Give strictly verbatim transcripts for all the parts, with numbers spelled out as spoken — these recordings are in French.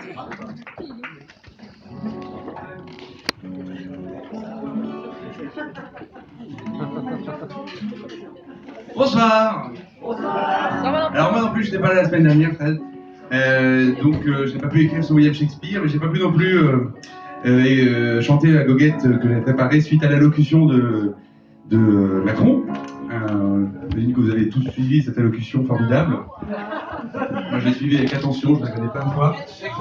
Bonsoir. Alors moi non plus, je n'étais pas là la semaine dernière, Fred. Euh, donc euh, je n'ai pas pu écrire sur William Shakespeare, mais j'ai pas pu non plus euh, euh, et, euh, chanter la goguette que j'ai préparée suite à l'allocution de, de euh, Macron. Euh, J'imagine que vous avez tous suivi cette allocution formidable. Moi je l'ai suivie avec attention, je la regardais plein de fois.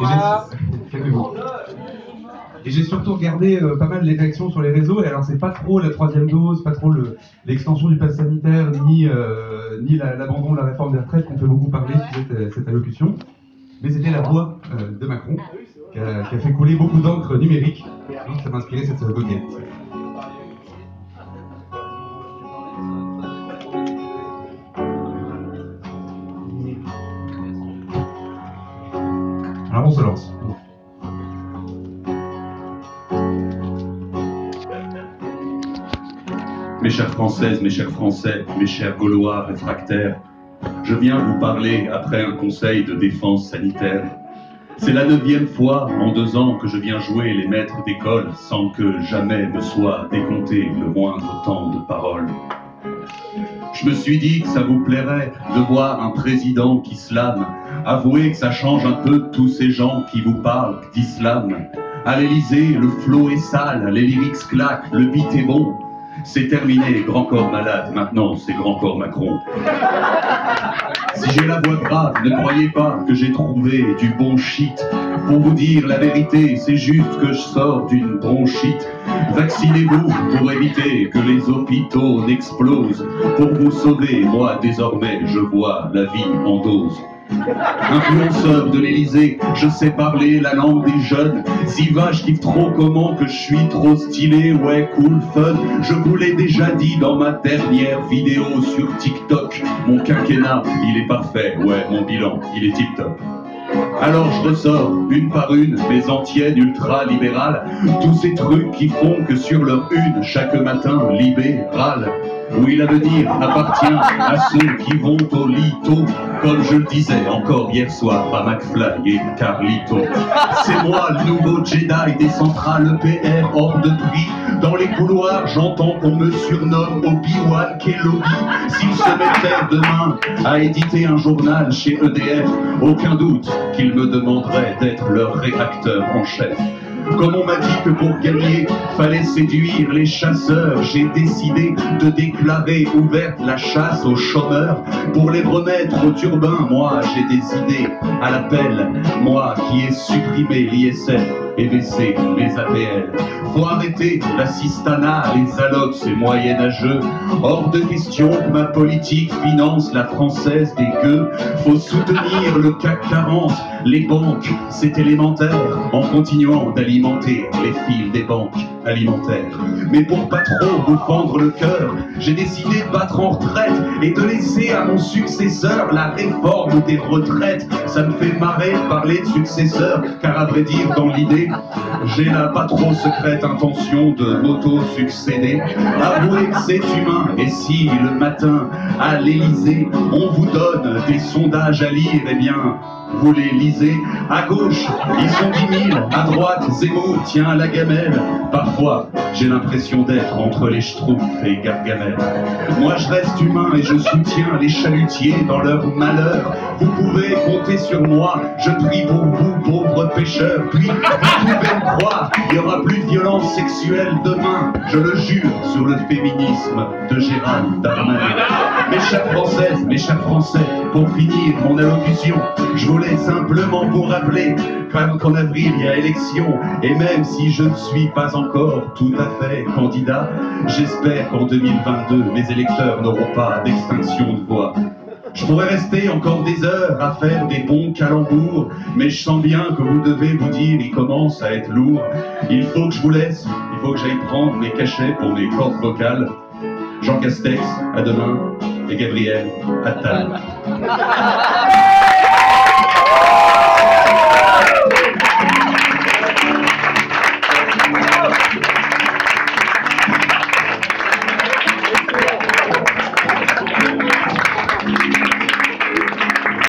Et j'ai surtout regardé euh, pas mal les réactions sur les réseaux, et alors c'est pas trop la troisième dose, pas trop le, l'extension du pass sanitaire, ni, euh, ni la, l'abandon de la réforme des retraites qu'on fait beaucoup parler sur cette, cette allocution, mais c'était la voix euh, de Macron qui a, qui a fait couler beaucoup d'encre numérique, donc ça m'a inspiré cette goguette. Alors on se lance. Mes chères Françaises, mes chers Français, mes chers Gaulois réfractaires, je viens vous parler après un conseil de défense sanitaire. C'est la neuvième fois en deux ans que je viens jouer les maîtres d'école sans que jamais me soit décompté le moindre temps de parole. Je me suis dit que ça vous plairait de voir un président qui slame. Avouez que ça change un peu de tous ces gens qui vous parlent d'islam. À l'Élysée, le flow est sale, les lyrics claquent, le beat est bon. C'est terminé, grand corps malade, maintenant c'est grand corps Macron. Si j'ai la voix grave, ne croyez pas que j'ai trouvé du bon shit. Pour vous dire la vérité, c'est juste que je sors d'une bronchite. Vaccinez-vous pour éviter que les hôpitaux n'explosent. Pour vous sauver, moi désormais, je vois la vie en dose. Influenceur de l'Élysée, je sais parler la langue des jeunes. Si va, je kiffe trop comment que je suis trop stylé, ouais cool fun. Je vous l'ai déjà dit dans ma dernière vidéo sur TikTok. Mon quinquennat, il est parfait, ouais mon bilan, il est tip top. Alors je ressors, une par une, mes antiennes ultra-libérales. Tous ces trucs qui font que sur leur une, chaque matin, libéral. Oui, l'avenir appartient à ceux qui vont au lito. Comme je le disais encore hier soir à McFly et Carlito. C'est moi le nouveau Jedi des centrales E P R hors de prix. Dans les couloirs, j'entends qu'on me surnomme Obi-Wan Kenobi. S'il se mettait demain à éditer un journal chez E D F, aucun doute qu'il me demanderait d'être leur rédacteur en chef. Comme on m'a dit que pour gagner, fallait séduire les chasseurs, j'ai décidé de déclarer ouverte la chasse aux chômeurs. Pour les remettre au turbin, moi j'ai des idées à l'appel. Moi qui ai supprimé l'I S F et baissé les A P L. Faut arrêter l'assistanat, les allocs, c'est moyenâgeux. Hors de question que ma politique finance la française des gueux. Faut soutenir le C A C quarante, les banques, c'est élémentaire, en continuant d'alimenter les fils des banques alimentaires. Mais pour pas trop vous fendre le cœur, j'ai décidé de battre en retraite et de laisser à mon successeur la réforme des retraites. Ça me fait marrer de parler de successeur, car à vrai dire, dans l'idée, j'ai la pas trop secrète intention de m'auto-succéder. Avouez que c'est humain, et si le matin, à l'Élysée, on vous donne des sondages à lire, eh bien, vous les lisez. À gauche, ils sont dix mille, à droite, Zemmour tient la gamelle. Parfois, j'ai l'impression d'être entre les Schtroumpfs et Gargamel. Moi, je reste humain et je soutiens les chalutiers dans leur malheur. Vous pouvez compter sur moi, je prie pour vous, pauvres pêcheurs. Puis, vous pouvez me croire, il n'y aura plus de violence sexuelle demain. Je le jure sur le féminisme de Gérald Darmanin. Mes chères Françaises, mes chers Français, pour finir mon allocution, je voulais simplement vous rappeler qu'en avril il y a élection, et même si je ne suis pas encore tout à fait candidat, j'espère qu'en deux mille vingt-deux mes électeurs n'auront pas d'extinction de voix. Je pourrais rester encore des heures à faire des bons calembours, mais je sens bien que vous devez vous dire il commence à être lourd. Il faut que je vous laisse, il faut que j'aille prendre mes cachets pour mes cordes vocales. Jean Castex, à demain, et Gabriel Attal.